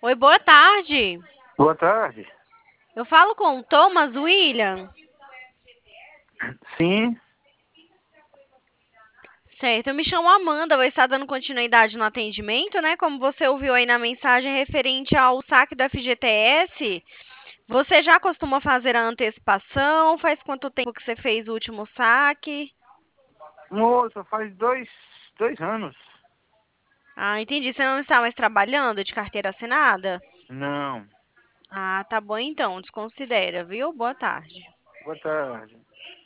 Oi, boa tarde. Boa tarde. Eu falo com o Thomas William. Sim, Certo, eu me chamo Amanda, vou estar dando continuidade no atendimento, né? Como você ouviu aí na mensagem referente ao saque do FGTS, você já costuma fazer a antecipação? Faz quanto tempo que você fez o último saque? moça, faz dois anos. Ah, entendi. Você não está mais trabalhando de carteira assinada? Não, Ah, tá bom então, desconsidera, viu? Boa tarde. boa tarde.